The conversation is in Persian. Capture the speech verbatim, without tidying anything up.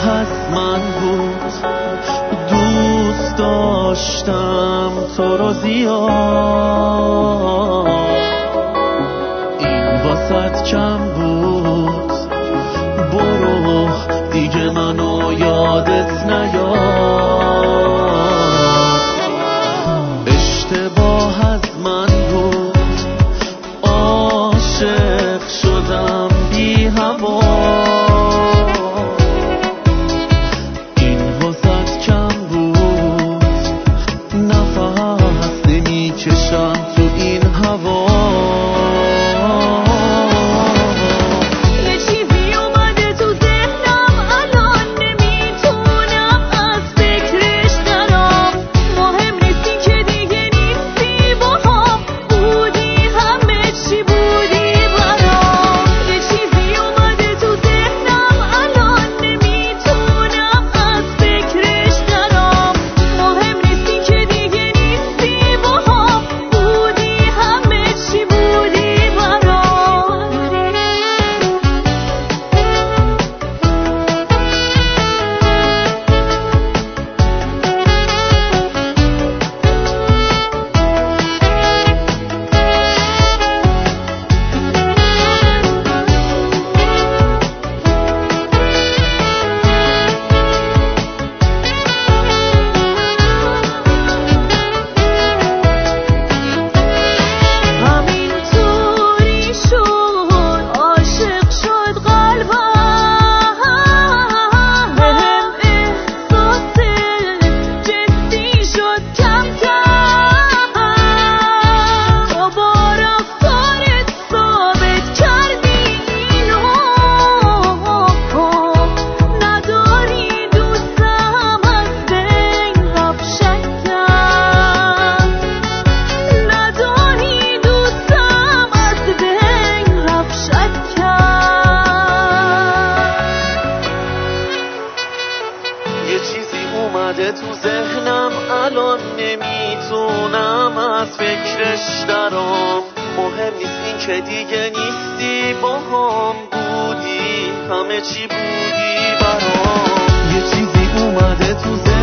از من بود، دوست داشتم تو رو زیاد، این واسط کم بود، برو دیگه منو یادت نیاد. اشتباه از من بود، عاشق شدم بی هوا، این واسط کم بود، نفس نمی کشم تو این هوا. یه چیزی اومده تو ذهنم الان نمیتونم از فکرش درام، مهم نیست این که دیگه نیستی با هم، بودی همه چی بودی برام. یه چیزی اومده تو ذهنم